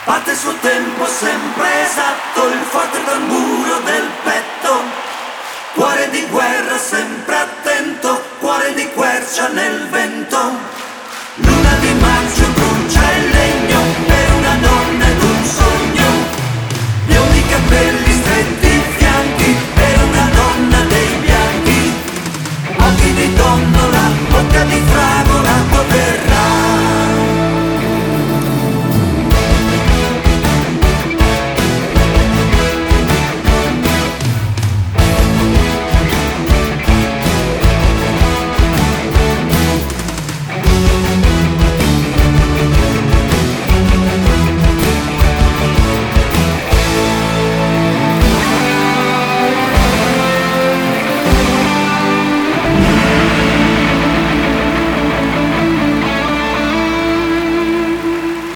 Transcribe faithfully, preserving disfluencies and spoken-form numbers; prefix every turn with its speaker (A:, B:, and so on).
A: Batte il suo tempo sempre esatto, il forte tamburo del petto. Cuore di guerra sempre attento, cuore di quercia nel vento.